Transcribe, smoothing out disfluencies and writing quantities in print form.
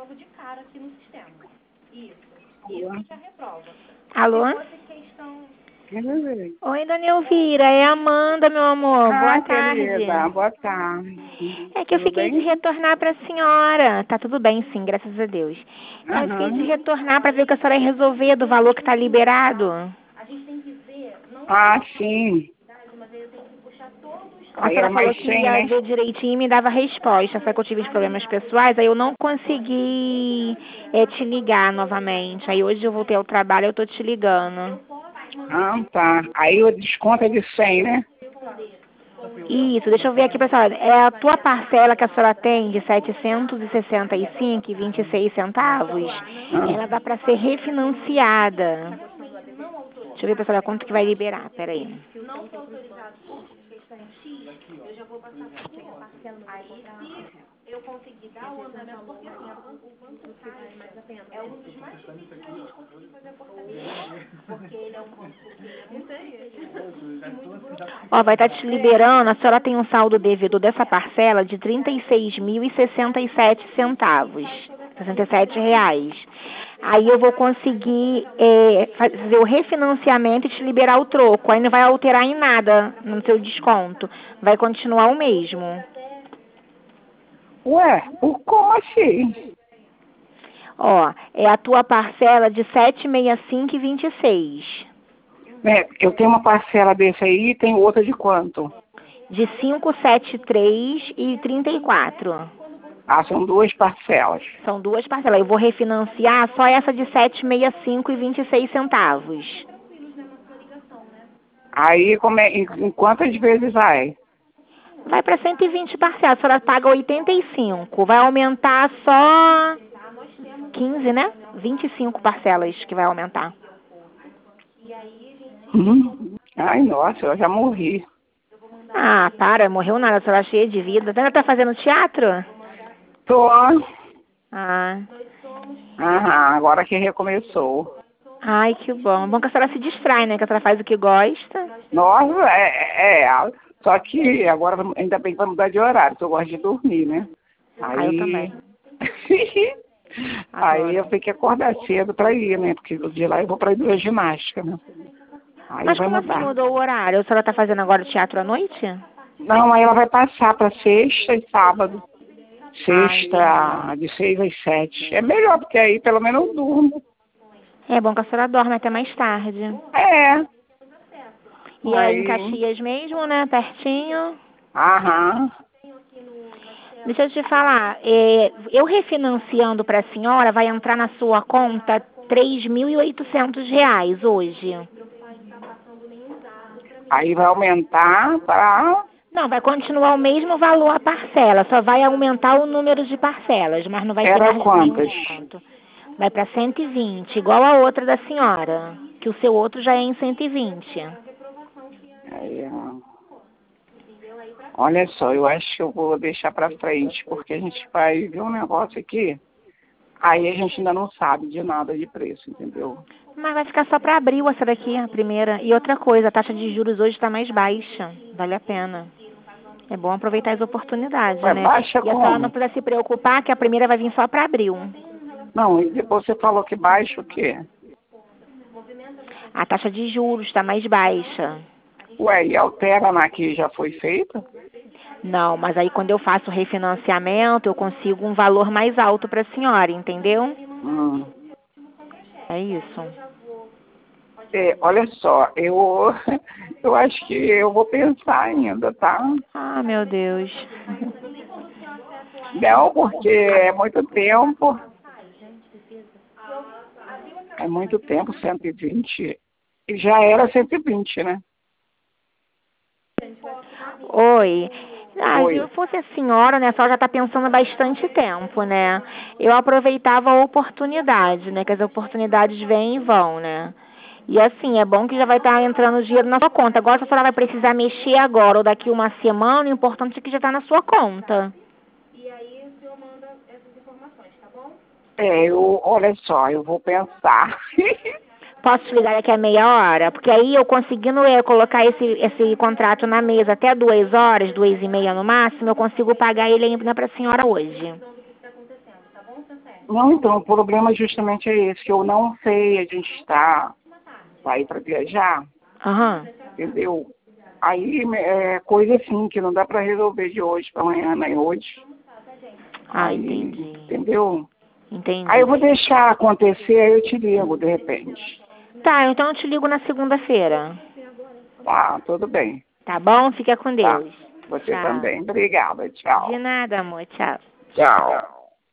logo de cara aqui no sistema. Isso já reprova. Alô? Se fosse questão... Oi, dona Elvira, é a Amanda, meu amor. Boa tarde. Querida, boa tarde. É que eu fiquei de retornar para a senhora. Tá tudo bem, sim, graças a Deus. Eu fiquei de retornar para ver o que a senhora ia resolver do valor que está liberado. A gente tem que ver... Sim. Mas eu tenho que puxar todos... A senhora falou que ia ver direitinho e me dava resposta. Só que eu tive uns problemas pessoais, aí eu não consegui te ligar novamente. Aí hoje eu voltei ao trabalho e eu tô te ligando. Tá. Aí o desconto é de 100, né? Isso, deixa eu ver aqui, pessoal. É a tua parcela que a senhora tem de R$ 765,26. Ela dá para ser refinanciada. Deixa eu ver, pessoal, quanto que vai liberar. Peraí. Não foi autorizado por questão X, eu já vou passar para o parcela. Aí, se eu conseguir dar o andamento, porque assim, o banco é um dos mais difíceis da gente conseguir fazer a portaria, porque ele é um banco que é muito muito burocrático. Ó, vai estar te liberando, a senhora tem um saldo devedor dessa parcela de R$ 36.067. R$ 67. Aí eu vou conseguir fazer o refinanciamento e te liberar o troco. Aí não vai alterar em nada no seu desconto. Vai continuar o mesmo. Ué, como assim? Ó, é a tua parcela de R$ 765,26. Eu tenho uma parcela desse aí e tem outra de quanto? De R$ 573,34. São duas parcelas. São duas parcelas. Eu vou refinanciar só essa de R$ 765,26. Aí, em quantas vezes vai? Vai para 120 parcelas. A senhora paga 85. Vai aumentar só 15, né? 25 parcelas que vai aumentar. Ai, nossa, eu já morri. Ah, para, morreu nada. A senhora é cheia de vida. Ainda tá fazendo teatro? Tô. Ah. Agora que recomeçou. Ai, que bom. Bom que a senhora se distrai, né? Que a senhora faz o que gosta. Nossa, só que agora ainda bem que vai mudar de horário, porque eu gosto de dormir, né? Aí eu também. Aí eu tenho que acordar cedo pra ir, né? Porque de lá eu vou pra hidroginástica, né? Aí mas vai como mudar. assim mudou o horário? A senhora tá fazendo agora teatro à noite? Não, aí ela vai passar pra sexta e sábado. Sexta, de 6 às 7. É melhor, porque aí pelo menos eu durmo. É bom que a senhora dorme até mais tarde. E aí em Caxias mesmo, né? Pertinho. Deixa eu te falar, eu refinanciando para a senhora vai entrar na sua conta R$ 3.800 hoje. Aí vai aumentar para... Não, vai continuar o mesmo valor a parcela, só vai aumentar o número de parcelas, mas não vai ter mais quantas? desconto. Vai para 120, igual a outra da senhora, que o seu outro já é em 120. Olha só, eu acho que eu vou deixar para frente, porque a gente vai ver um negócio aqui, aí a gente ainda não sabe de nada de preço, entendeu? Mas vai ficar só para abril essa daqui, a primeira. E outra coisa, a taxa de juros hoje está mais baixa, vale a pena. É bom aproveitar as oportunidades, né? Baixa e a senhora não precisa se preocupar que a primeira vai vir só para abril. Não, e depois você falou que baixa o quê? A taxa de juros está mais baixa. Ué, e altera na que já foi feita? Não, mas aí quando eu faço refinanciamento, eu consigo um valor mais alto para a senhora, entendeu? É isso. Olha só, eu acho que eu vou pensar ainda, tá? Ah, meu Deus. Não, porque é muito tempo. É muito tempo, 120. E já era 120, né? Oi. Se eu fosse a senhora, né, a senhora já está pensando há bastante tempo, né? Eu aproveitava a oportunidade, né? Que as oportunidades vêm e vão, né? E assim, é bom que já vai estar entrando dinheiro na sua conta. Agora, se a senhora vai precisar mexer agora ou daqui uma semana, o importante é que já está na sua conta. E aí o senhor manda essas informações, tá bom? Olha só, eu vou pensar. Posso te ligar daqui a meia hora? Porque aí eu conseguindo colocar esse contrato na mesa até 2 horas, 2h30 no máximo, eu consigo pagar ele ainda para a senhora hoje. Tá acontecendo, tá bom? Não, então, o problema justamente é esse, que eu não sei, a gente está aí para viajar, Aham. entendeu? Aí é coisa assim, que não dá para resolver de hoje para amanhã, nem hoje. Ah, Aí, entendi. entendeu? Entendi. Aí eu vou deixar acontecer, aí eu te ligo, de repente. Tá, então eu te ligo na segunda-feira. Tá, tudo bem. Tá bom? Fica com Tá. Deus. Você Tchau. também. Obrigada. De Tchau. nada, amor. Tchau. Tchau.